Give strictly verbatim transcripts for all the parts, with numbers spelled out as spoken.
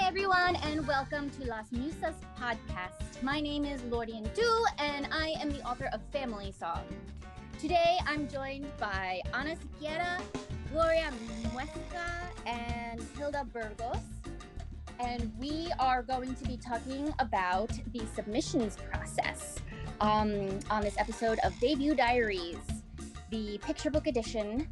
everyone, and welcome to Las Musas podcast. My name is Lordian Du, and I am the author of Family Song. Today, I'm joined by Ana Siqueira, Gloria Muesca, and Hilda Burgos. And we are going to be talking about the submissions process um, on this episode of Debut Diaries, the picture book edition.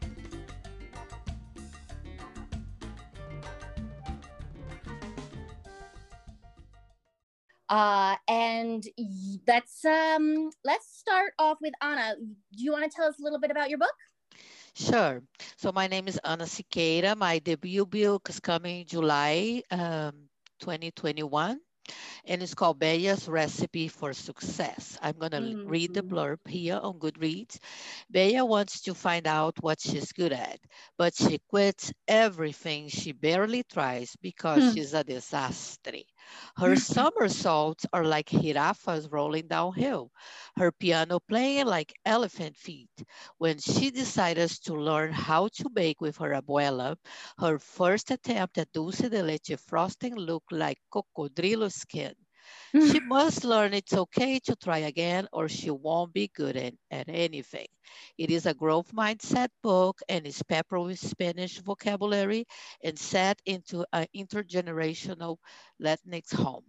Uh, and let's um, let's start off with Ana. Do you want to tell us a little bit about your book? Sure. So my name is Ana Siqueira. My debut book is coming in July um, twenty twenty-one, and it's called Bella's Recipe for Success. I'm going to mm-hmm. read the blurb here on Goodreads. Bella wants to find out what she's good at, but she quits everything she barely tries because she's a disaster. Her somersaults are like jirafas rolling downhill, her piano playing like elephant feet. When she decided to learn how to bake with her abuela, her first attempt at dulce de leche frosting looked like cocodrilo skin. She must learn it's okay to try again or she won't be good at, at anything. It is a growth mindset book and is peppered with Spanish vocabulary and set into an intergenerational Latinx home.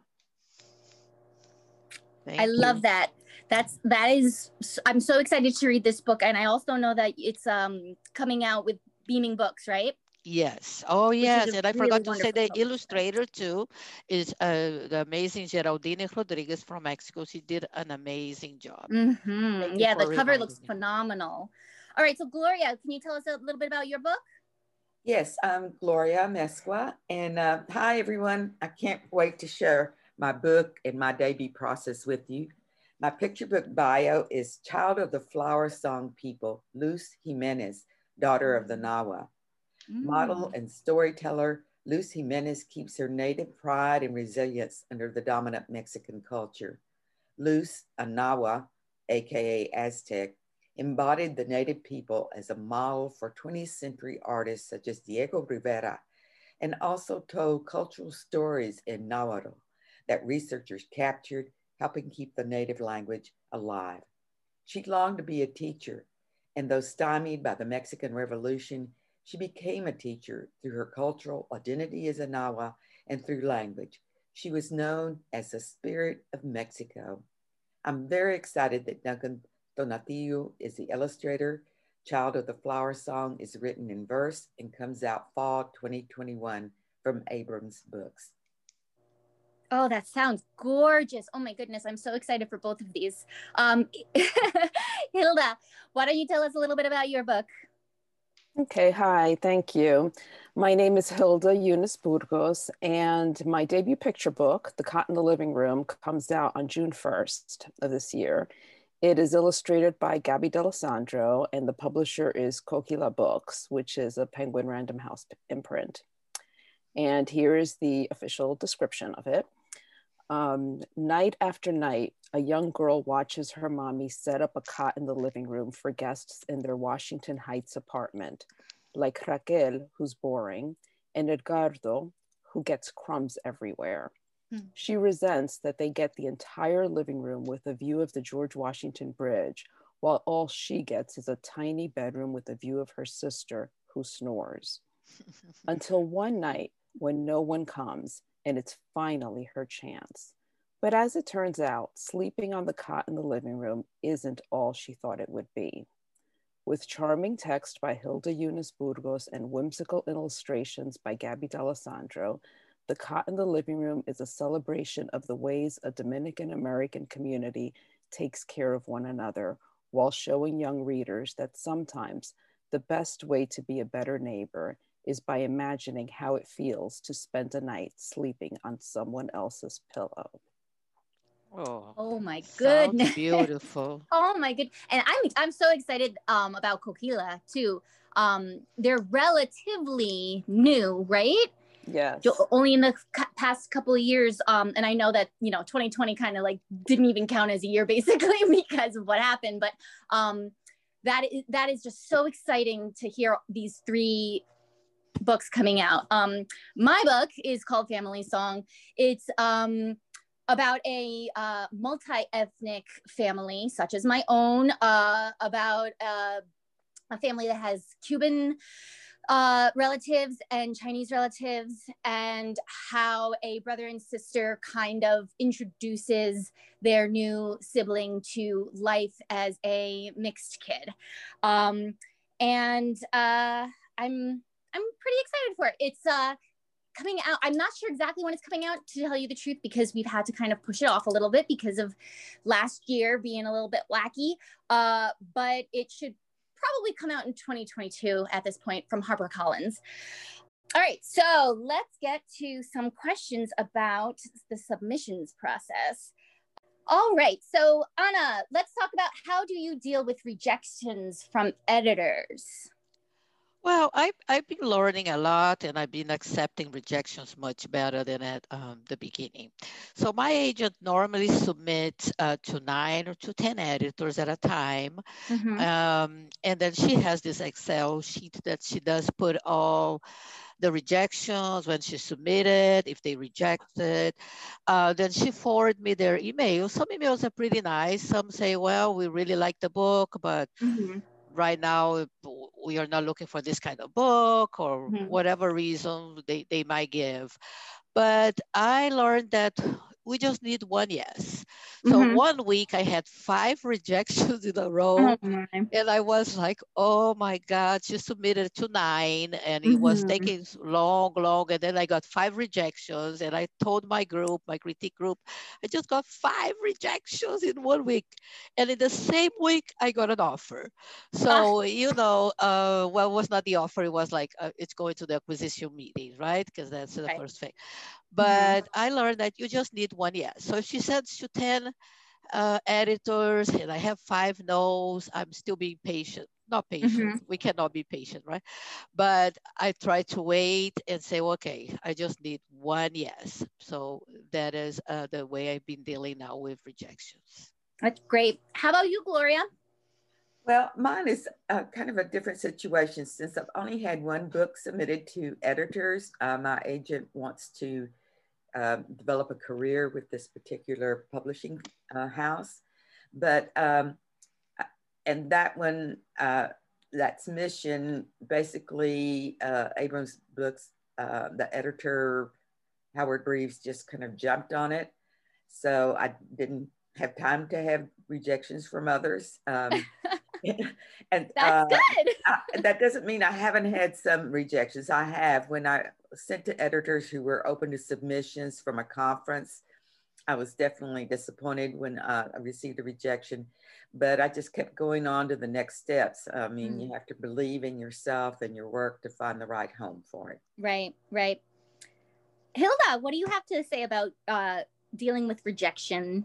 Thank I love you. that. That's that is. I'm so excited to read this book, and I also know that it's um coming out with Beaming Books, right? Yes. Oh, yes. And I really forgot to say the illustrator too is uh, the amazing Geraldine Rodriguez from Mexico. She did an amazing job. Mm-hmm. Yeah, the cover looks me. phenomenal. All right. So, Gloria, can you tell us a little bit about your book? Yes, I'm Gloria Mesqua. And uh, hi, everyone. I can't wait to share my book and my debut process with you. My picture book bio is Child of the Flower Song People, Luz Jimenez, daughter of the Nahua. Mm. Model and storyteller, Luz Jimenez keeps her native pride and resilience under the dominant Mexican culture. Luz, a Nahua, aka Aztec, embodied the native people as a model for twentieth century artists such as Diego Rivera, and also told cultural stories in Nahuatl that researchers captured, helping keep the native language alive. She longed to be a teacher, and though stymied by the Mexican Revolution, she became a teacher through her cultural identity as a Nahua and through language. She was known as the Spirit of Mexico. I'm very excited that Duncan Donatiu is the illustrator. Child of the Flower Song is written in verse and comes out fall twenty twenty-one from Abrams Books. Oh, that sounds gorgeous. Oh my goodness, I'm so excited for both of these. Um, Hilda, why don't you tell us a little bit about your book? Okay, hi, thank you. My name is Hilda Eunice Burgos, and my debut picture book, The Cot in the Living Room, comes out on June first of this year. It is illustrated by Gabby D'Alessandro, and the publisher is Coquila Books, which is a Penguin Random House imprint. And here is the official description of it. Um, night after night, a young girl watches her mommy set up a cot in the living room for guests in their Washington Heights apartment, like Raquel, who's boring, and Edgardo, who gets crumbs everywhere. Hmm. She resents that they get the entire living room with a view of the George Washington Bridge, while all she gets is a tiny bedroom with a view of her sister, who snores. Until one night, when no one comes, and it's finally her chance. But as it turns out, sleeping on the cot in the living room isn't all she thought it would be. With charming text by Hilda Eunice Burgos and whimsical illustrations by Gabby D'Alessandro, The Cot in the Living Room is a celebration of the ways a Dominican American community takes care of one another, while showing young readers that sometimes the best way to be a better neighbor is by imagining how it feels to spend a night sleeping on someone else's pillow. Oh, oh my goodness. Beautiful. Oh my good. And I'm I'm so excited um about Coquila too. Um they're relatively new, right? Yes. Only in the past couple of years. Um and I know that, you know, twenty twenty kind of like didn't even count as a year basically because of what happened, but um that is that is just so exciting to hear these three books coming out. Um, my book is called Family Song. It's um, about a uh, multi-ethnic family, such as my own, uh, about uh, a family that has Cuban uh, relatives and Chinese relatives, and how a brother and sister kind of introduces their new sibling to life as a mixed kid. Um, and uh, I'm I'm pretty excited for it. It's uh, coming out. I'm not sure exactly when it's coming out, to tell you the truth, because we've had to kind of push it off a little bit because of last year being a little bit wacky. Uh, but it should probably come out in twenty twenty-two at this point from HarperCollins. All right, so let's get to some questions about the submissions process. All right, so Anna, let's talk about, how do you deal with rejections from editors? Well, I've, I've been learning a lot, and I've been accepting rejections much better than at um, the beginning. So my agent normally submits uh, to nine or to ten editors at a time. Mm-hmm. Um, and then she has this Excel sheet that she does put all the rejections, when she submitted, if they rejected. Uh, then she forwarded me their emails. Some emails are pretty nice. Some say, well, we really like the book, but Mm-hmm. right now we are not looking for this kind of book, or Mm-hmm. whatever reason they, they might give. But I learned that we just need one yes. So Mm-hmm. one week I had five rejections in a row. Oh my. And I was like, oh my God, she submitted to nine, and it was Mm-hmm. taking long, long. And then I got five rejections, and I told my group, my critique group, I just got five rejections in one week. And in the same week, I got an offer. So, Ah. you know, uh, well, it was not the offer. It was like, uh, it's going to the acquisition meeting, right? Because that's the Right. first thing. But I learned that you just need one yes. So if she sends to ten uh, editors and I have five no's, I'm still being patient. Not patient. Mm-hmm. We cannot be patient, right? But I try to wait and say, okay, I just need one yes. So that is uh, the way I've been dealing now with rejections. That's great. How about you, Gloria? Well, mine is uh, kind of a different situation, since I've only had one book submitted to editors. Uh, my agent wants to uh, develop a career with this particular publishing uh, house. But, um, and that one, uh, that submission, basically uh, Abrams Books, uh, the editor, Howard Reeves, just kind of jumped on it. So I didn't have time to have rejections from others. Um, and That's uh, good. I, that doesn't mean I haven't had some rejections. I have. When I sent to editors who were open to submissions from a conference, I was definitely disappointed when uh, I received a rejection, but I just kept going on to the next steps. I mean, mm. you have to believe in yourself and your work to find the right home for it. Right, right. Hilda, what do you have to say about uh, dealing with rejection?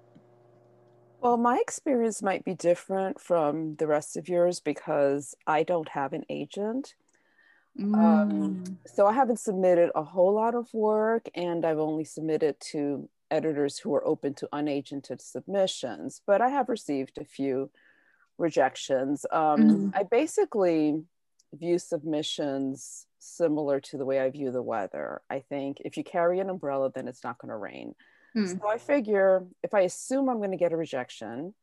Well, my experience might be different from the rest of yours because I don't have an agent. Mm. Um, so I haven't submitted a whole lot of work, and I've only submitted to editors who are open to unagented submissions, but I have received a few rejections. Um, mm-hmm. I basically view submissions similar to the way I view the weather. I think if you carry an umbrella, then it's not going to rain. Mm. So I figure if I assume I'm going to get a rejection,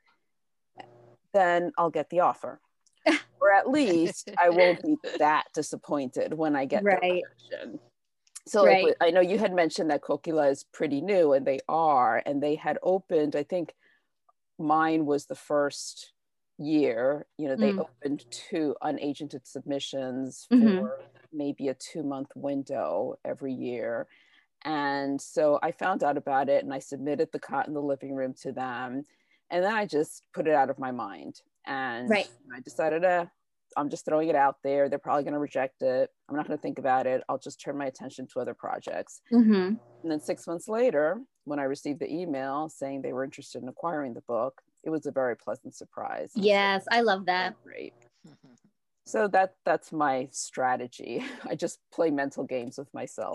then I'll get the offer. Or at least I won't be that disappointed when I get right. the rejection. So right. like, I know you had mentioned that Kokila is pretty new, and they are, and they had opened, I think mine was the first year, you know, they mm. opened two unagented submissions mm-hmm. for maybe a two month window every year. And so I found out about it, and I submitted the Cot in the Living Room to them. And then I just put it out of my mind. And right. I decided, uh, I'm just throwing it out there. They're probably going to reject it. I'm not going to think about it. I'll just turn my attention to other projects. Mm-hmm. And then six months later, when I received the email saying they were interested in acquiring the book, it was a very pleasant surprise. Yes, I love that. Great. Mm-hmm. So that that's my strategy. I just play mental games with myself.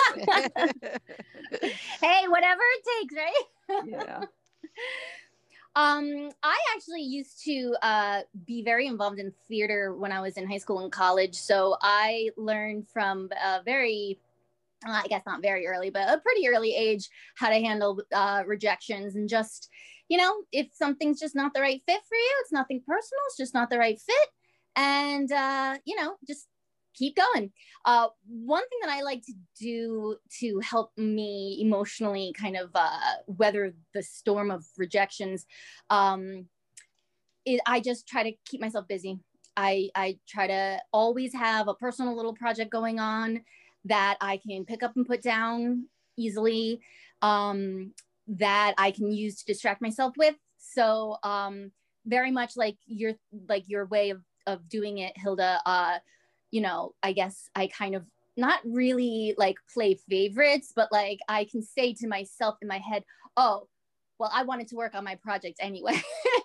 Hey, whatever it takes, right? Yeah. Um, I actually used to uh, be very involved in theater when I was in high school and college. So I learned from a very, uh, I guess not very early, but a pretty early age, how to handle uh, rejections and just, you know, if something's just not the right fit for you, it's nothing personal, it's just not the right fit. And, uh, you know, just keep going. Uh, one thing that I like to do to help me emotionally kind of uh, weather the storm of rejections um, is I just try to keep myself busy. I, I try to always have a personal little project going on that I can pick up and put down easily, um, that I can use to distract myself with. So um, very much like your like your way of, of doing it, Hilda, uh, you know, I guess I kind of not really like play favorites, but like I can say to myself in my head, oh, well, I wanted to work on my project anyway.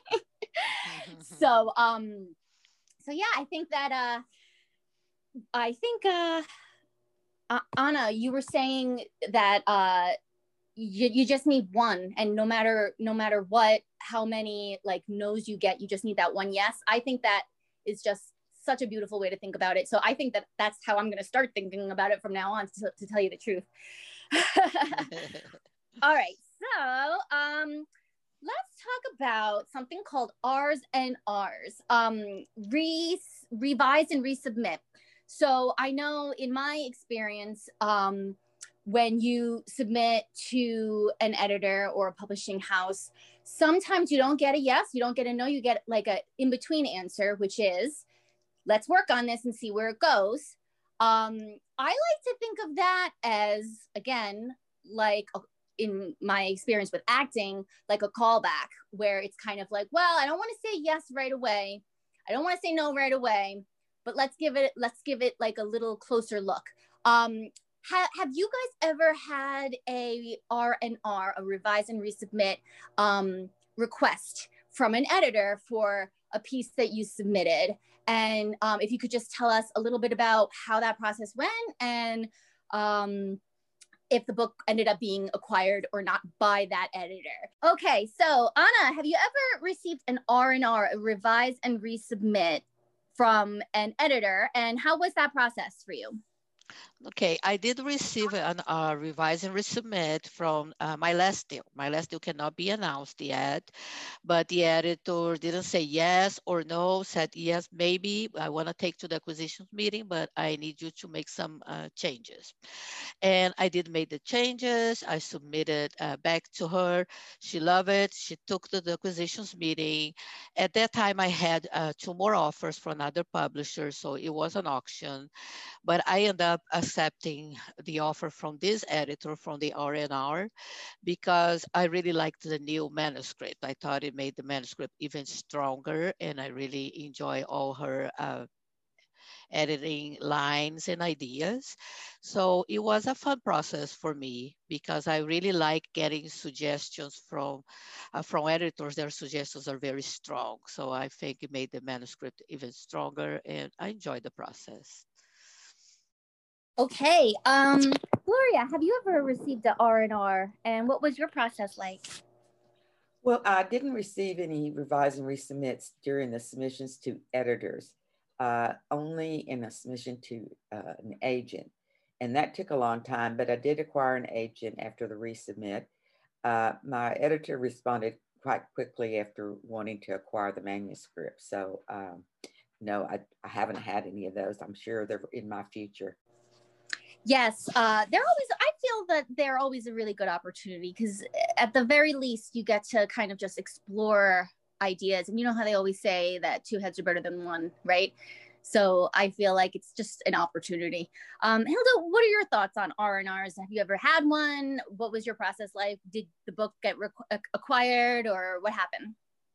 so, um, so yeah, I think that, uh, I think, uh, uh, Anna, you were saying that, uh, you, you just need one, and no matter, no matter what, how many like no's you get, you just need that one yes. I think that is just such a beautiful way to think about it. So I think that that's how I'm going to start thinking about it from now on, to, to tell you the truth. All right. So um, let's talk about something called R's and R's, um, re revise and resubmit. So I know in my experience, um, when you submit to an editor or a publishing house, sometimes you don't get a yes, you don't get a no, you get like a in-between answer, which is, let's work on this and see where it goes. Um, I like to think of that as, again, like a, in my experience with acting, like a callback, where it's kind of like, well, I don't want to say yes right away. I don't want to say no right away, but let's give it, let's give it like a little closer look. Um, ha- have you guys ever had a R and R, a revise and resubmit um, request from an editor for a piece that you submitted? And um, if you could just tell us a little bit about how that process went, and um, if the book ended up being acquired or not by that editor. Okay, so Anna, have you ever received an R and R, a revise and resubmit from an editor, and how was that process for you? Okay, I did receive an uh, revise and resubmit from uh, my last deal. My last deal cannot be announced yet, but the editor didn't say yes or no, said yes, maybe I want to take to the acquisitions meeting, but I need you to make some uh, changes. And I did make the changes. I submitted uh, back to her. She loved it. She took to the acquisitions meeting. At that time, I had uh, two more offers from another publisher, so it was an auction. But I ended up accepting the offer from this editor from the R and R because I really liked the new manuscript. I thought it made the manuscript even stronger, and I really enjoy all her uh, editing lines and ideas. So it was a fun process for me because I really like getting suggestions from uh, from editors. Their suggestions are very strong. So I think it made the manuscript even stronger, and I enjoyed the process. Okay, um, Gloria, have you ever received an R and R, and what was your process like? Well, I didn't receive any revise and resubmits during the submissions to editors, uh, only in a submission to uh, an agent. And that took a long time, but I did acquire an agent after the resubmit. Uh, my editor responded quite quickly after wanting to acquire the manuscript. So um, no, I, I haven't had any of those. I'm sure they're in my future. Yes, uh, they're always, I feel that they're always a really good opportunity because at the very least, you get to kind of just explore ideas. And you know how they always say that two heads are better than one, right? So I feel like it's just an opportunity. Um, Hilda, what are your thoughts on R and R's? Have you ever had one? What was your process like? Did the book get acquired, or what happened?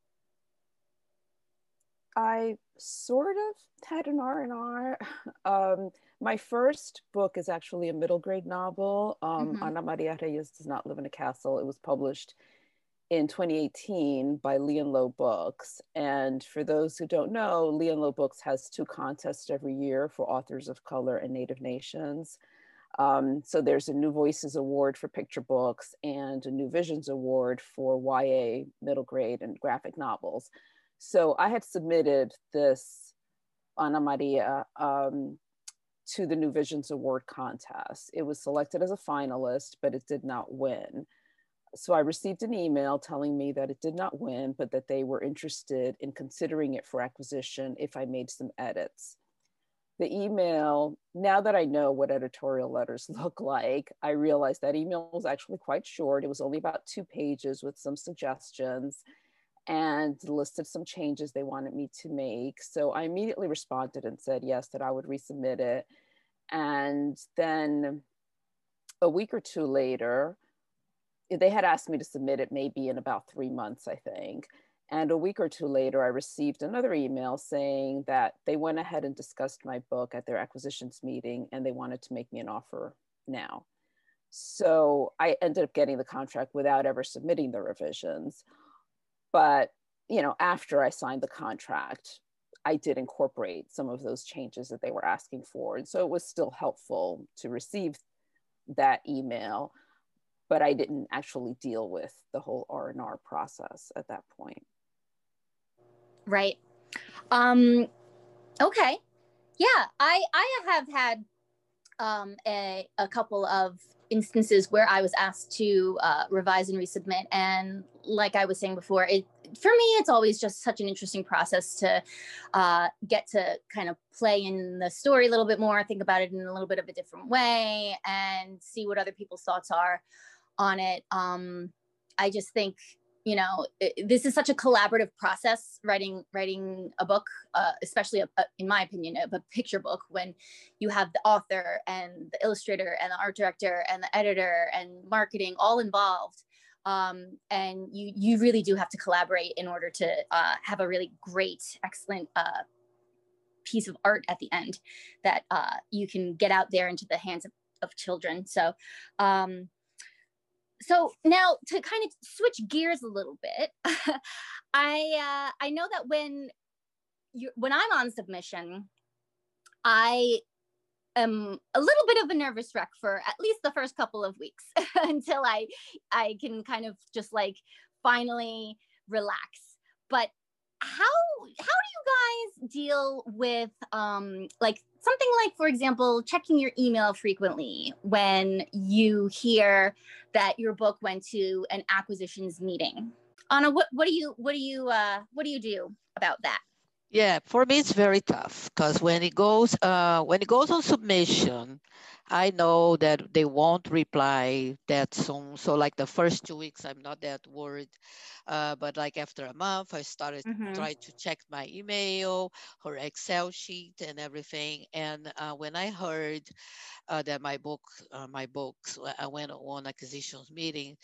I sort of had an R and R. Um, my first book is actually a middle grade novel. Um, mm-hmm. Ana Maria Reyes Does Not Live in a Castle. It was published in twenty eighteen by Lee and Low Books. And for those who don't know, Lee and Low Books has two contests every year for authors of color and Native nations. Um, so there's a New Voices Award for picture books and a New Visions Award for Y A middle grade and graphic novels. So I had submitted this Ana Maria um, to the New Visions Award contest. It was selected as a finalist, but it did not win. So I received an email telling me that it did not win, but that they were interested in considering it for acquisition if I made some edits. The email, now that I know what editorial letters look like, I realized that email was actually quite short. It was only about two pages with some suggestions and listed some changes they wanted me to make. So I immediately responded and said yes, that I would resubmit it. And then a week or two later, they had asked me to submit it maybe in about three months, I think. And a week or two later, I received another email saying that they went ahead and discussed my book at their acquisitions meeting and they wanted to make me an offer now. So I ended up getting the contract without ever submitting the revisions. But, you know, after I signed the contract, I did incorporate some of those changes that they were asking for. And so it was still helpful to receive that email, but I didn't actually deal with the whole R and R process at that point. Right. Um, okay. Yeah, I, I have had um, a, a couple of instances where I was asked to uh, revise and resubmit. And like I was saying before, it for me, it's always just such an interesting process to uh, get to kind of play in the story a little bit more, think about it in a little bit of a different way, and see what other people's thoughts are on it. Um, I just think, you know, it, this is such a collaborative process, writing writing a book, uh, especially a, a, in my opinion, a, a picture book, when you have the author and the illustrator and the art director and the editor and marketing all involved. Um, and you you really do have to collaborate in order to uh, have a really great, excellent uh, piece of art at the end that uh, you can get out there into the hands of, of children. So um, So now to kind of switch gears a little bit, I uh, I know that when you when I'm on submission, I am a little bit of a nervous wreck for at least the first couple of weeks until I I can kind of just like finally relax. But how how do you guys deal with um, like something like, for example, checking your email frequently when you hear that your book went to an acquisitions meeting? Anna, what what do you what do you uh, what do you do about that? Yeah, for me it's very tough because when it goes uh, when it goes on submission, I know that they won't reply that soon. So like the first two weeks, I'm not that worried. Uh, but like after a month, I started Mm-hmm. trying to check my email, her Excel sheet, and everything. And uh, when I heard uh, that my book, uh, my books, I went on acquisitions meeting,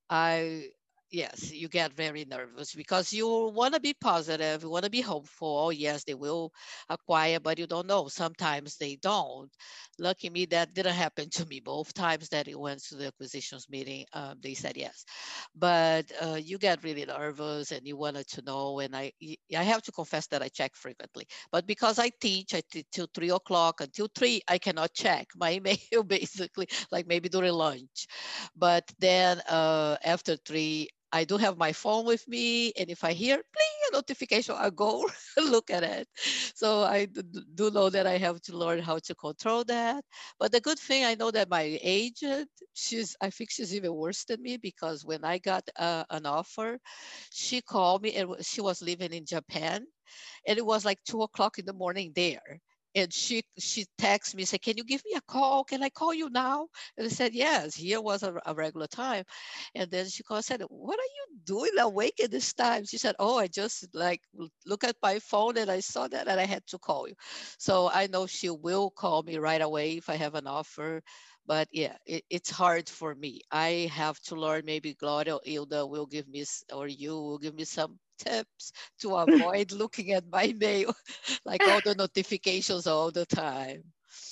I yes, you get very nervous because you want to be positive, you want to be hopeful. Oh, yes, they will acquire, but you don't know. Sometimes they don't. Lucky me, that didn't happen to me. Both times that it went to the acquisitions meeting, um, they said yes. But uh, you get really nervous and you wanted to know. And I, I have to confess that I check frequently. But because I teach, I teach till three o'clock. Until three, I cannot check my email, basically, like maybe during lunch. But then uh, after three, I do have my phone with me, and if I hear pling a notification, I go look at it. So I do know that I have to learn how to control that. But the good thing, I know that my agent, she's, I think she's even worse than me, because when I got uh, an offer, she called me, and she was living in Japan, and it was like two o'clock in the morning there. And she she texted me, said, "Can you give me a call? Can I call you now?" And I said, "Yes." Here was a, a regular time. And then she called and said, "What are you doing awake at this time?" She said, "Oh, I just like look at my phone and I saw that and I had to call you." So I know she will call me right away if I have an offer. But yeah, it, it's hard for me. I have to learn. Maybe Gloria or Ilda will give me, or you will give me some tips to avoid looking at my mail, like all the notifications all the time.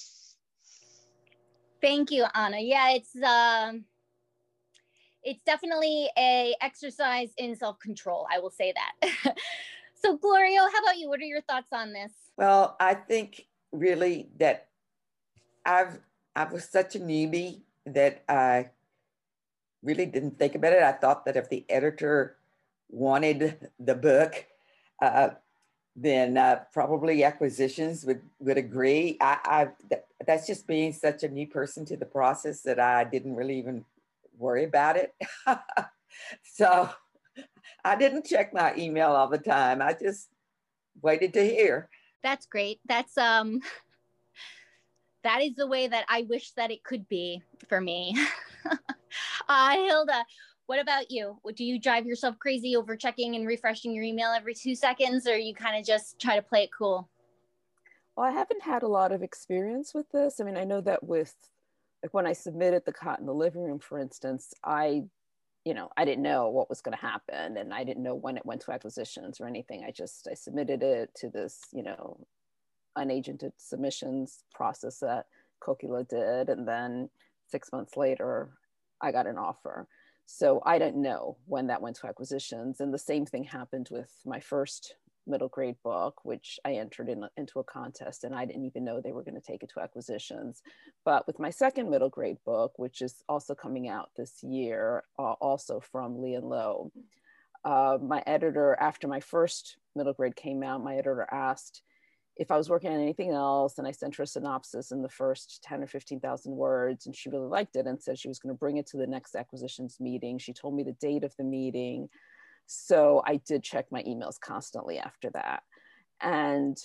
Thank you, Anna. Yeah, it's um, it's definitely a exercise in self-control. I will say that. So, Gloria, how about you? What are your thoughts on this? Well, I think really that I've I was such a newbie that I really didn't think about it. I thought that if the editor wanted the book, uh, then uh, probably acquisitions would, would agree. I, I th- that's just being such a new person to the process that I didn't really even worry about it. So I didn't check my email all the time. I just waited to hear. That's great. That's um that is the way that I wish that it could be for me. uh, Hilda, what about you? Do you drive yourself crazy over checking and refreshing your email every two seconds, or you kind of just try to play it cool? Well, I haven't had a lot of experience with this. I mean, I know that with, like when I submitted the Cot in the Living Room, for instance, I, you know, I didn't know what was going to happen, and I didn't know when it went to acquisitions or anything. I just, I submitted it to this, you know, unagented submissions process that Kokila did. And then six months later, I got an offer. So I didn't know when that went to acquisitions. And the same thing happened with my first middle grade book, which I entered in, into a contest, and I didn't even know they were going to take it to acquisitions. But with my second middle grade book, which is also coming out this year, uh, also from Lee and Low, uh, my editor, after my first middle grade came out, my editor asked if I was working on anything else, and I sent her a synopsis in the first ten or fifteen thousand words, and she really liked it and said she was going to bring it to the next acquisitions meeting. She told me the date of the meeting. So I did check my emails constantly after that. And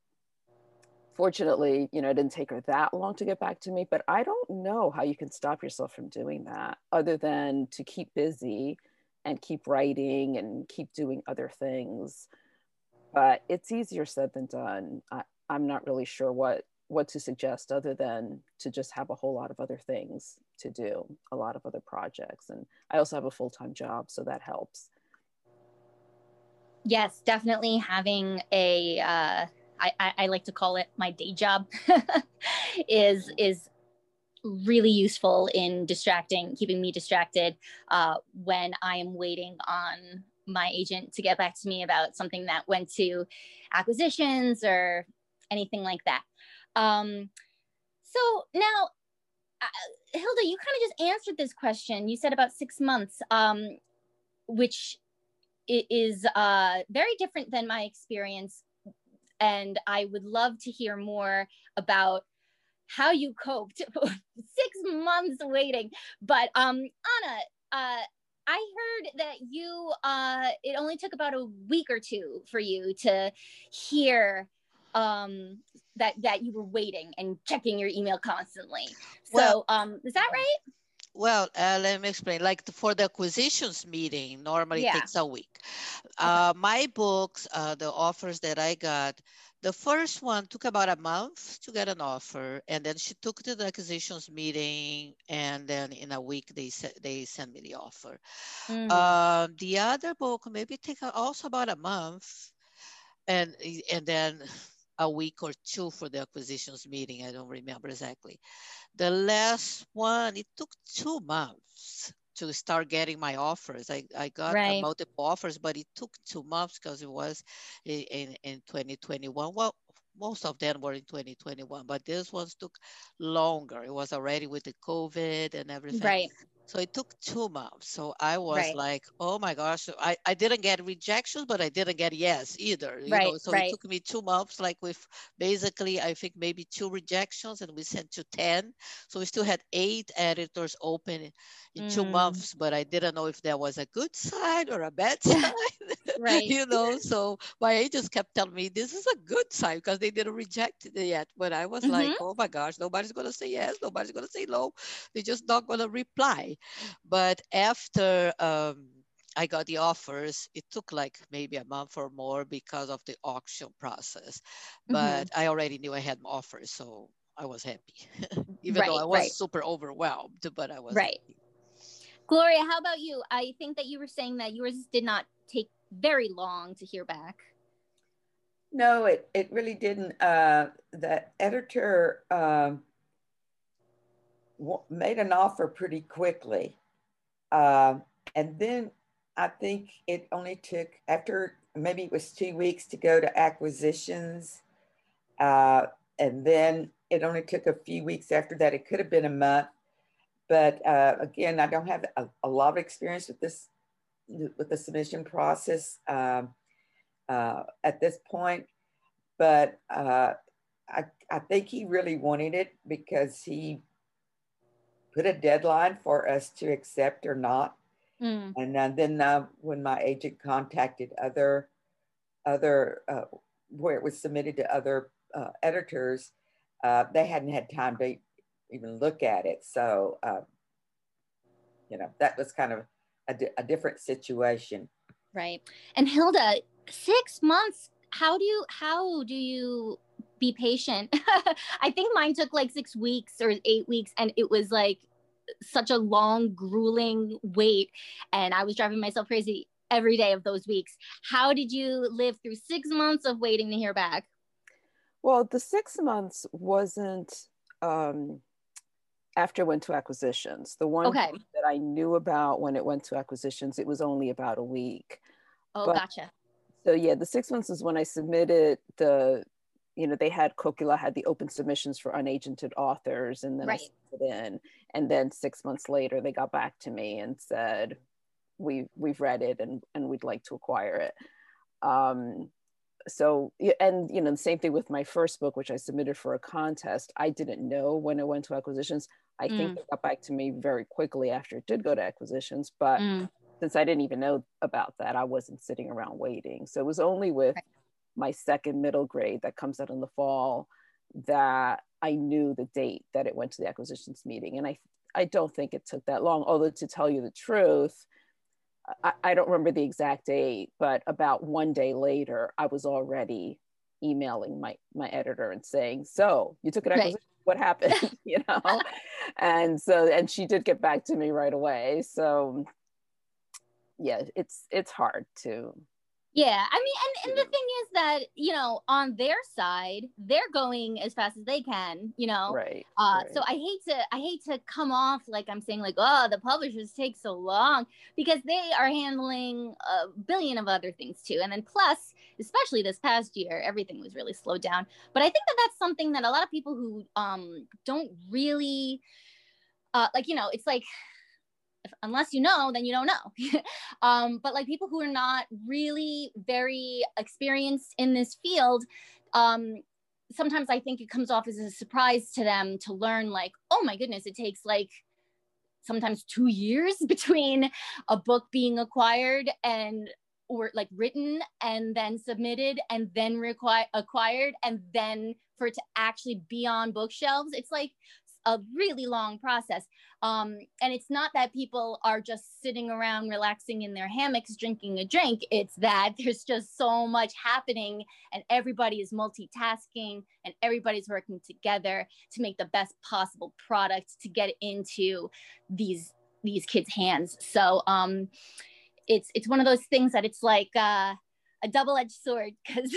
fortunately, you know, it didn't take her that long to get back to me, but I don't know how you can stop yourself from doing that other than to keep busy and keep writing and keep doing other things. But it's easier said than done. I, I'm not really sure what, what to suggest other than to just have a whole lot of other things to do, a lot of other projects. And I also have a full-time job, so that helps. Yes, definitely having a, uh, I, I, I like to call it my day job, is, is really useful in distracting, keeping me distracted uh, when I am waiting on my agent to get back to me about something that went to acquisitions or anything like that. Um, so now, uh, Hilda, you kind of just answered this question. You said about six months, um, which is uh, very different than my experience. And I would love to hear more about how you coped six months waiting. But um, Anna, uh, I heard that you, uh, it only took about a week or two for you to hear um, that, that you were waiting and checking your email constantly. Well, So um, is that right? Well, uh, let me explain. Like the, for the acquisitions meeting, normally Yeah. it takes a week. Okay. Uh, my books, uh, the offers that I got, the first one took about a month to get an offer, and then she took to the acquisitions meeting, and then in a week they they sent me the offer. Mm. Uh, the other book maybe take also about a month, and and then a week or two for the acquisitions meeting. I don't remember exactly. The last one, it took two months to start getting my offers. I, I got Right. multiple offers, but it took two months because it was in, in twenty twenty-one. Well, most of them were in twenty twenty-one, but this ones took longer. It was already with the COVID and everything. Right. So it took two months. So I was Right. like, oh my gosh, I, I didn't get rejections, but I didn't get yes either. You Right, know, so right. it took me two months, like with basically, I think maybe two rejections, and we sent to ten. So we still had eight editors open in Mm. two months, but I didn't know if that was a good sign or a bad sign. Right. You know, so my agents kept telling me this is a good sign because they didn't reject it yet. But I was Mm-hmm. like, oh my gosh, nobody's going to say yes, nobody's going to say no. They're just not going to reply. But after um, I got the offers, it took like maybe a month or more because of the auction process. But Mm-hmm. I already knew I had offers, so I was happy. Even Right, though I was right. super overwhelmed, but I was Right. happy. Gloria, how about you? I think that you were saying that yours did not take very long to hear back. No, it, it really didn't. Uh, the editor um, w- made an offer pretty quickly. Uh, and then I think it only took, after maybe it was two weeks to go to acquisitions. Uh, and then it only took a few weeks after that. It could have been a month. But uh, again, I don't have a, a lot of experience with this, with the submission process um, uh, at this point. But uh, I, I think he really wanted it because he put a deadline for us to accept or not. Mm. And uh, then uh, when my agent contacted other, other uh, where it was submitted to other uh, editors, uh, they hadn't had time to even look at it. So, uh, you know, that was kind of a, di- a different situation. Right. And Hilda, six months, how do you, how do you be patient? I think mine took like six weeks or eight weeks and it was like such a long, grueling wait. And I was driving myself crazy every day of those weeks. How did you live through six months of waiting to hear back? Well, the six months wasn't um, after it went to acquisitions. The one okay. that I knew about when it went to acquisitions, it was only about a week. Oh, but, gotcha. So yeah, the six months is when I submitted the, you know, they had Kokila had the open submissions for unagented authors, and then right. I sent it in, and then six months later they got back to me and said, we we've read it and and we'd like to acquire it. Um, so and you know the same thing with my first book, which I submitted for a contest. I didn't know when it went to acquisitions. I mm. think they got back to me very quickly after it did go to acquisitions, but mm. since I didn't even know about that, I wasn't sitting around waiting. So it was only with right. my second middle grade that comes out in the fall that I knew the date that it went to the acquisitions meeting. And I I don't think it took that long, although to tell you the truth, I, I don't remember the exact date, but about one day later, I was already emailing my, my editor and saying, so you took an acquisition, right. what happened, you know? And so, and she did get back to me right away. So yeah, it's, it's hard to. Yeah, I mean, and, and the thing is that, you know, on their side, they're going as fast as they can, you know? Right, uh, right. So I hate to, I hate to come off like I'm saying like, oh, the publishers take so long, because they are handling a billion of other things too. And then plus, especially this past year, everything was really slowed down. But I think that that's something that a lot of people who um, don't really, uh, like, you know, it's like, If, unless you know, then you don't know. um, but like people who are not really very experienced in this field, um, sometimes I think it comes off as a surprise to them to learn like, oh my goodness, it takes like sometimes two years between a book being acquired and or like written and then submitted and then requi- acquired and then for it to actually be on bookshelves. It's like a really long process. Um, and it's not that people are just sitting around relaxing in their hammocks, drinking a drink. It's that there's just so much happening and everybody is multitasking and everybody's working together to make the best possible product to get into these, these kids' hands. So um, it's, it's one of those things that it's like uh, a double-edged sword, because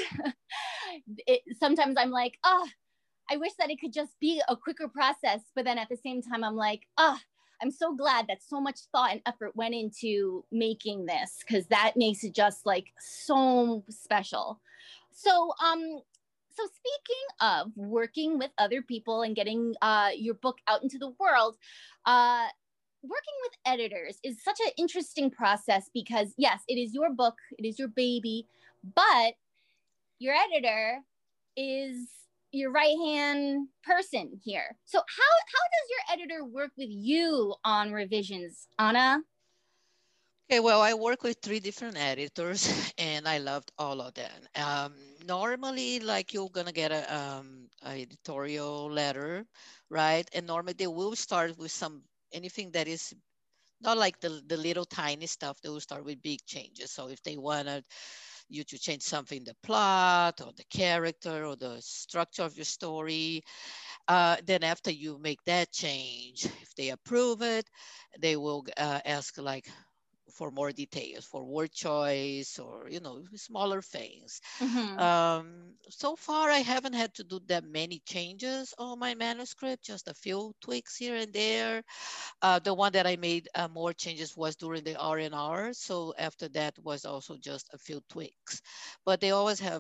sometimes I'm like, oh, I wish that it could just be a quicker process. But then at the same time, I'm like, oh, I'm so glad that so much thought and effort went into making this, because that makes it just like so special. So, um, so speaking of working with other people and getting uh, your book out into the world, uh, working with editors is such an interesting process because yes, it is your book, it is your baby, but your editor is your right-hand person here. So how, how does your editor work with you on revisions, Anna? Okay, well, I work with three different editors and I loved all of them. Um, normally, like you're gonna get a, um, a editorial letter, right? And normally they will start with some, anything that is not like the, the little tiny stuff, they will start with big changes. So if they wanted you to change something, the plot or the character or the structure of your story, uh, then after you make that change, if they approve it, they will uh, ask like for more details, for word choice or, you know, smaller things. Mm-hmm. Um, so far, I haven't had to do that many changes on my manuscript, just a few tweaks here and there. Uh, the one that I made uh, more changes was during the R and R. So after that was also just a few tweaks. But they always have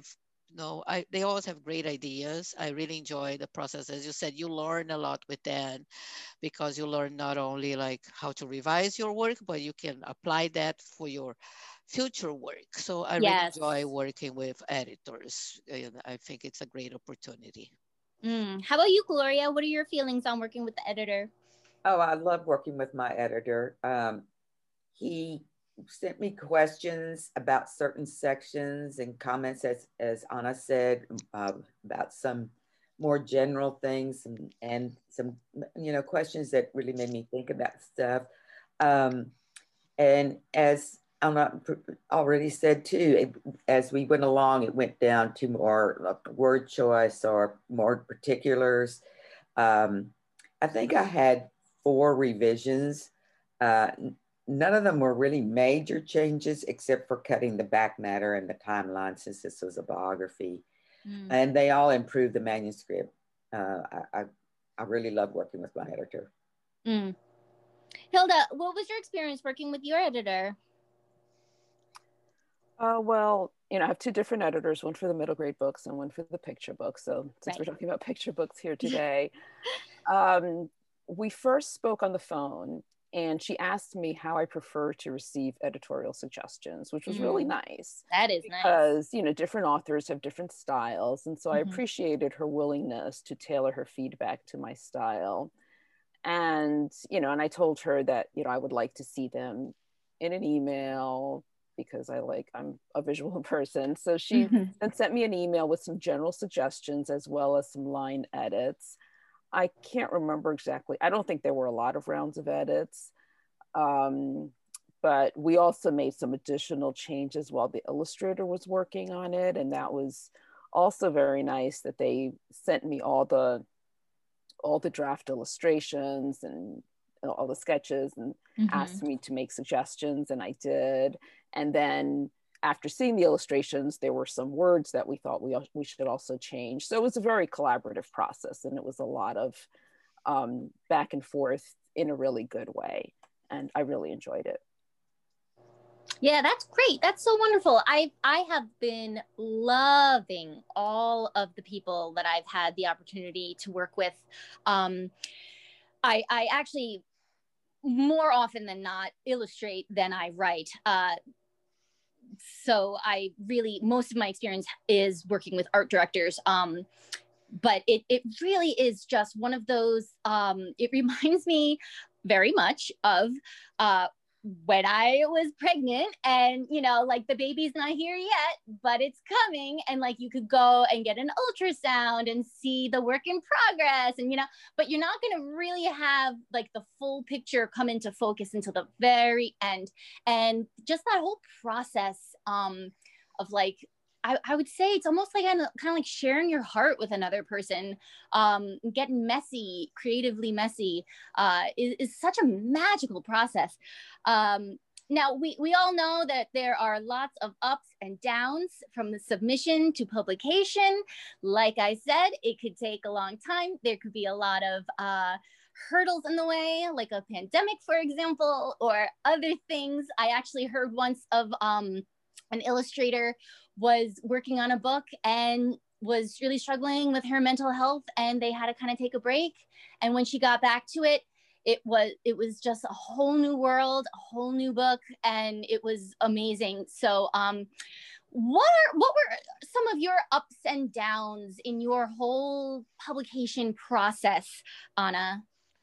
No, I, they always have great ideas. I really enjoy the process. As you said, you learn a lot with them because you learn not only like how to revise your work, but you can apply that for your future work. So I really Yes. enjoy working with editors. And I think it's a great opportunity. Mm. How about you, Gloria? What are your feelings on working with the editor? Oh, I love working with my editor. Um, he sent me questions about certain sections and comments, as, as Anna said, uh, about some more general things and, and some, you know, questions that really made me think about stuff. Um, and as Anna already said too, it, as we went along, it went down to more like word choice or more particulars. Um, I think I had four revisions. Uh, none of them were really major changes except for cutting the back matter and the timeline since this was a biography. Mm. And they all improved the manuscript. Uh, I, I, I really love working with my editor. Mm. Hilda, what was your experience working with your editor? Uh, well, you know, I have two different editors, one for the middle grade books and one for the picture books. So since right. we're talking about picture books here today, um, we first spoke on the phone and she asked me how I prefer to receive editorial suggestions, which was mm. really nice. That is because, nice. Because, you know, different authors have different styles. And so mm-hmm. I appreciated her willingness to tailor her feedback to my style. And, you know, and I told her that, you know, I would like to see them in an email because I like, I'm a visual person. So she mm-hmm. then sent me an email with some general suggestions as well as some line edits. I can't remember exactly. I don't think there were a lot of rounds of edits, um, but we also made some additional changes while the illustrator was working on it. And that was also very nice that they sent me all the all the draft illustrations and all the sketches and mm-hmm. asked me to make suggestions, and I did. And then after seeing the illustrations, there were some words that we thought we, we should also change. So it was a very collaborative process, and it was a lot of um, back and forth in a really good way. And I really enjoyed it. Yeah, that's great. That's so wonderful. I I have been loving all of the people that I've had the opportunity to work with. Um, I I actually more often than not illustrate than I write. Uh, so I really, most of my experience is working with art directors. Um, but it it really is just one of those. Um, it reminds me very much of. Uh, when I was pregnant and, you know, like the baby's not here yet, but it's coming. And like, you could go and get an ultrasound and see the work in progress and, you know, but you're not going to really have like the full picture come into focus until the very end. And just that whole process um, of like, I, I would say it's almost like kind of like sharing your heart with another person, um, getting messy, creatively messy, uh, is, is such a magical process. Um, now, we, we all know that there are lots of ups and downs from the submission to publication. Like I said, it could take a long time. There could be a lot of uh, hurdles in the way, like a pandemic, for example, or other things. I actually heard once of um, an illustrator was working on a book and was really struggling with her mental health, and they had to kind of take a break. And when she got back to it, it was it was just a whole new world, a whole new book, and it was amazing. So um, what are what were some of your ups and downs in your whole publication process, Anna?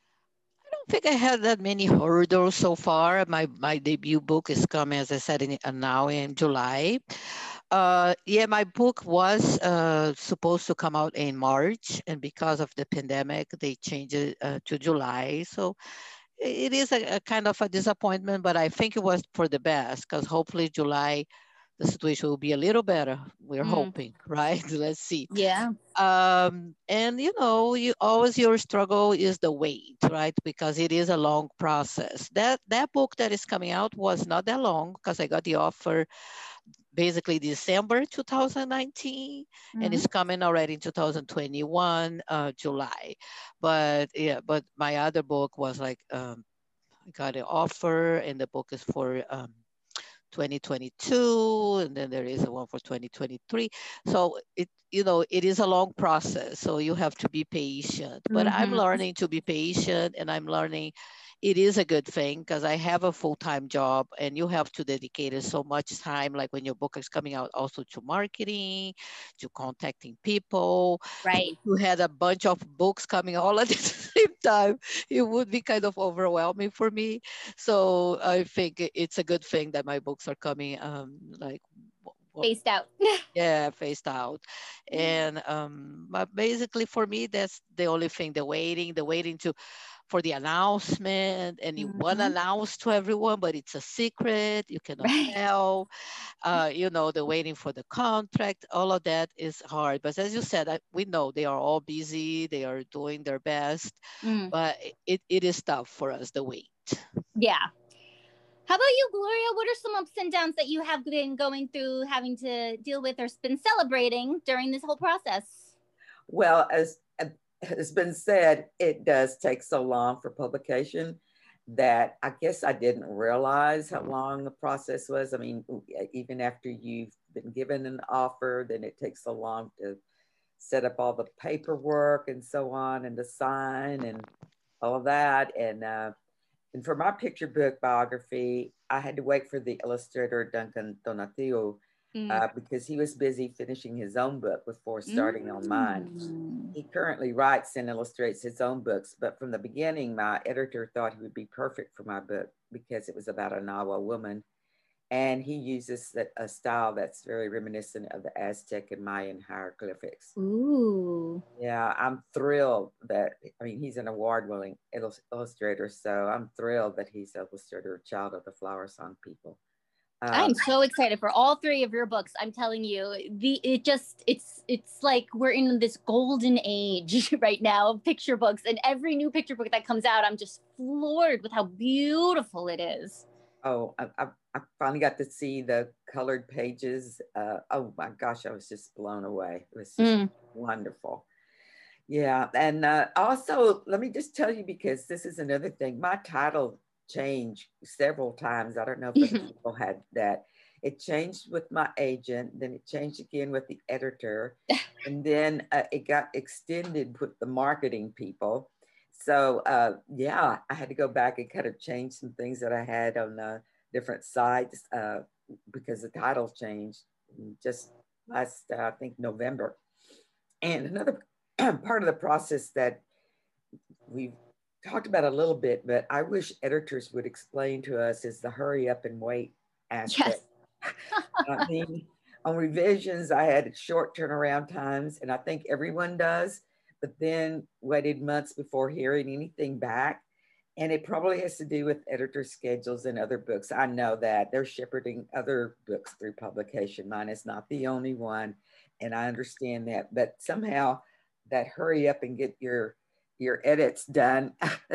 I don't think I had that many hurdles so far. My my debut book is coming, as I said, in, uh, now in July. Uh, yeah, my book was uh, supposed to come out in March, and because of the pandemic, they changed it uh, to July. So it is a, a kind of a disappointment, but I think it was for the best, because hopefully July, the situation will be a little better. We're mm. hoping, right? Let's see. Yeah. Um, and you know, you always your struggle is the wait, right? Because it is a long process. That that book that is coming out was not that long, because I got the offer basically December two thousand nineteen, mm-hmm. and it's coming already in two thousand twenty-one, uh, July. But yeah, but my other book was like, um, I got an offer, and the book is for um, twenty twenty-two, and then there is a one for twenty twenty-three. So it, you know, it is a long process. So you have to be patient. But I'm Mhm. learning to be patient, and I'm learning it is a good thing because I have a full-time job, and you have to dedicate it so much time, like when your book is coming out, also to marketing, to contacting people. Right. If you had a bunch of books coming all at the same time, it would be kind of overwhelming for me. So I think it- it's a good thing that my books are coming um, like w- w- Spaced out. yeah, phased out. And um, but basically for me, that's the only thing, the waiting, the waiting to for the announcement, and you want to Mhm. announce to everyone, but it's a secret, you cannot Right. tell. Uh, you know, the waiting for the contract, all of that is hard. But as you said, I, we know they are all busy, they are doing their best, Mm. but it, it is tough for us, the wait. Yeah. How about you, Gloria? What are some ups and downs that you have been going through, having to deal with, or been celebrating during this whole process? Well, as has been said, it does take so long for publication that I guess I didn't realize how long the process was. I mean, even after you've been given an offer, then it takes so long to set up all the paperwork and so on, and to sign and all of that. And uh, and for my picture book biography, I had to wait for the illustrator Duncan Donatiu Mm. uh, because he was busy finishing his own book before starting on mine. Mm. He currently writes and illustrates his own books, but from the beginning, my editor thought he would be perfect for my book because it was about a Nahua woman. And he uses that, a style that's very reminiscent of the Aztec and Mayan hieroglyphics. Ooh. Yeah, I'm thrilled that, I mean, he's an award-winning illustrator, so I'm thrilled that he's illustrator Child of the Flower Song People. Um, I'm so excited for all three of your books. I'm telling you, the it just it's it's like we're in this golden age right now of picture books, and every new picture book that comes out, I'm just floored with how beautiful it is. Oh, I, I, I finally got to see the colored pages. Uh, oh my gosh, I was just blown away. It was just Mm. wonderful. Yeah, and uh, also let me just tell you, because this is another thing, my title changed several times. I don't know if other people had that. It changed with my agent, then it changed again with the editor, and then uh, it got extended with the marketing people. So uh, yeah, I had to go back and kind of change some things that I had on uh, different sites uh, because the title changed just last, uh, I think, November. And another part of the process that we've talked about a little bit, but I wish editors would explain to us, is the hurry up and wait aspect. Yes. I mean, on revisions, I had short turnaround times, and I think everyone does, but then waited months before hearing anything back. And it probably has to do with editor schedules and other books. I know that they're shepherding other books through publication. Mine is not the only one, and I understand that. But somehow that hurry up and get your your edits done,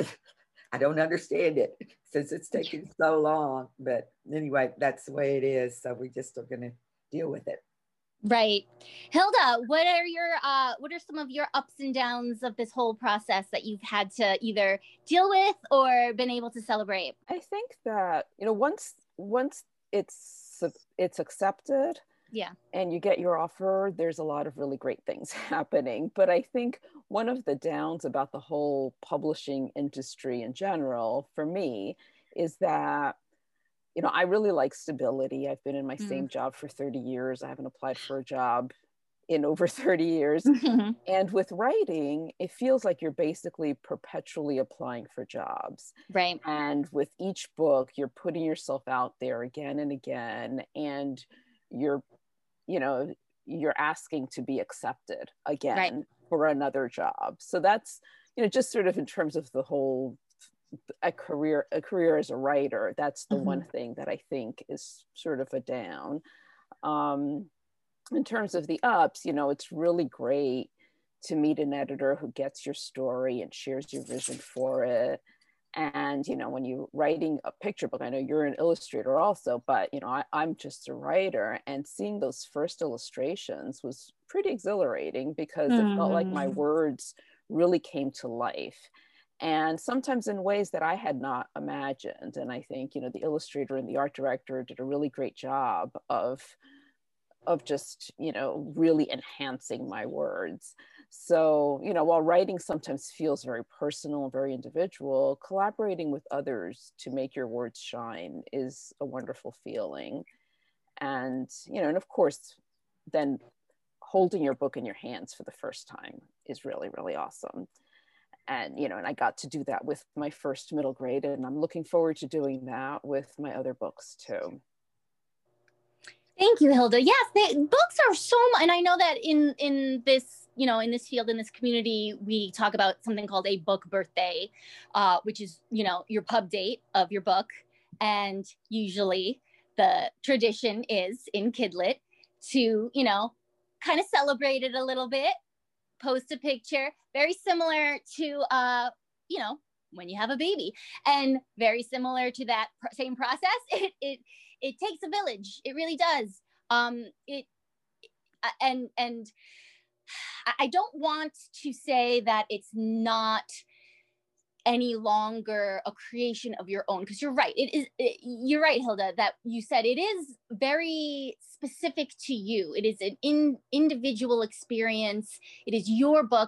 I don't understand it since it's taking so long. But anyway, that's the way it is. So we just are going to deal with it. Right. Hilda, what are your uh what are some of your ups and downs of this whole process that you've had to either deal with or been able to celebrate? I think that, you know, once once it's it's accepted, yeah, and you get your offer, there's a lot of really great things happening. But I think one of the downs about the whole publishing industry in general for me is that, you know, I really like stability. I've been in my mm. same job for thirty years. I haven't applied for a job in over thirty years. And with writing, it feels like you're basically perpetually applying for jobs. Right. And with each book, you're putting yourself out there again and again. And you're, you know, you're asking to be accepted again right. for another job. So that's, you know, just sort of in terms of the whole a career a career as a writer, that's the mm-hmm. one thing that I think is sort of a down. Um, in terms of the ups, you know, it's really great to meet an editor who gets your story and shares your vision for it. And, you know, when you're writing a picture book, I know you're an illustrator also, but, you know, I, I'm just a writer, and seeing those first illustrations was pretty exhilarating because mm-hmm. it felt like my words really came to life. and sometimes in ways that I had not imagined. And I think, you know, the illustrator and the art director did a really great job of, of just, you know, really enhancing my words. So, you know, while writing sometimes feels very personal and very individual, collaborating with others to make your words shine is a wonderful feeling. And, you know, and of course, then holding your book in your hands for the first time is really, really awesome. And, you know, and I got to do that with my first middle grade, and I'm looking forward to doing that with my other books too. Thank you, Hilda. Yes, they, books are so much, and I know that in, in this, you know, in this field, in this community, we talk about something called a book birthday, uh, which is, you know, your pub date of your book. And usually the tradition is in Kidlit to, you know, kind of celebrate it a little bit, post a picture, very similar to, uh, you know, when you have a baby, and very similar to that pr- same process. It, it, it takes a village. It really does. Um, it, and, and I don't want to say that it's not any longer a creation of your own, because you're right. It is, it, you're right, Hilda, that you said it is very specific to you. It is an in, individual experience. It is your book,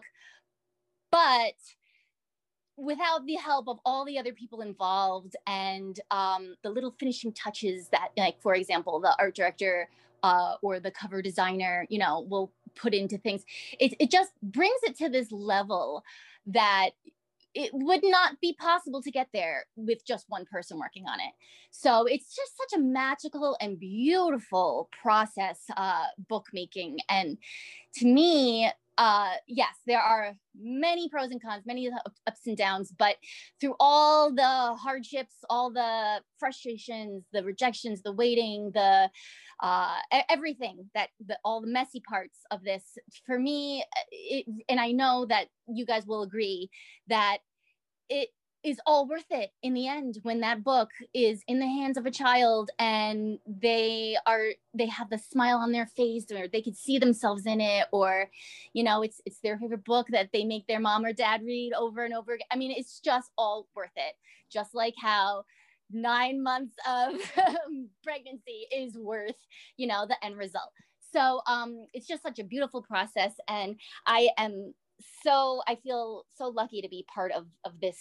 but without the help of all the other people involved and um, the little finishing touches that, like, for example, the art director uh, or the cover designer, you know, will put into things, it, it just brings it to this level that it would not be possible to get there with just one person working on it. So it's just such a magical and beautiful process, uh, bookmaking. And to me, uh, yes, there are many pros and cons, many ups and downs, but through all the hardships, all the frustrations, the rejections, the waiting, the uh, everything that the, all the messy parts of this, for me, it, and I know that you guys will agree that it is all worth it in the end when that book is in the hands of a child and they are, they have the smile on their face, or they could see themselves in it, or, you know, it's, it's their favorite book that they make their mom or dad read over and over again. I mean, it's just all worth it. Just like how nine months of pregnancy is worth, you know, the end result. So um, it's just such a beautiful process. And I am so, I feel so lucky to be part of, of this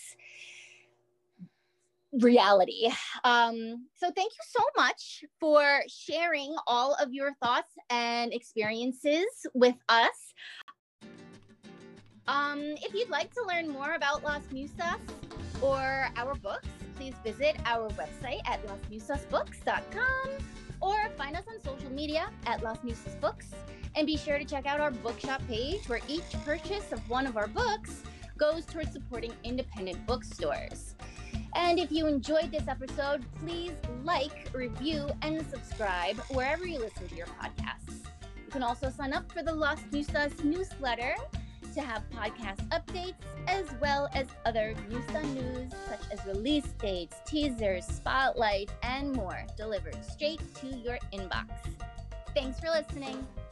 reality. Um, so thank you so much for sharing all of your thoughts and experiences with us. Um, if you'd like to learn more about Las Musas or our books, please visit our website at las musas books dot com or find us on social media at Las Musas Books. And be sure to check out our bookshop page, where each purchase of one of our books goes towards supporting independent bookstores. And if you enjoyed this episode, please like, review, and subscribe wherever you listen to your podcasts. You can also sign up for the Las Musas newsletter to have podcast updates, as well as other Musa news, such as release dates, teasers, spotlight, and more, delivered straight to your inbox. Thanks for listening.